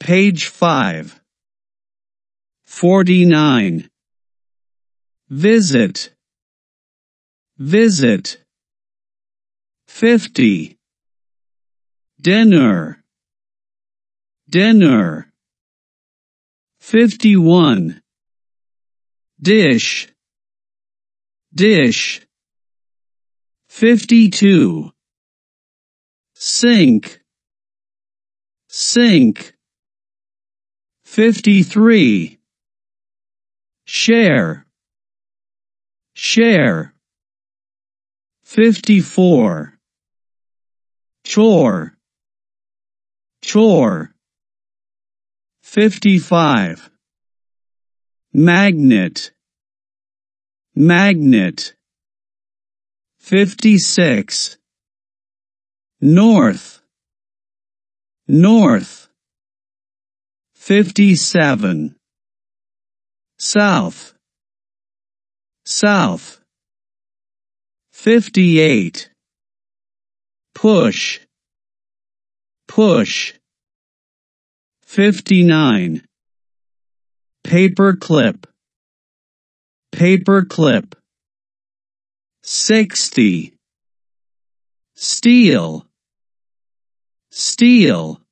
Page 5. 49. Visit. Visit. 50. Dinner. Dinner. 51. Dish. Dish. 52. Sink. Sink. 53. Share. Share. 54. Chore. Chore. 55. Magnet. Magnet. 56. North. North. 57. South. South. 58. Push. Push. 59. Paper clip. Paper clip. 60. Steel. Steel.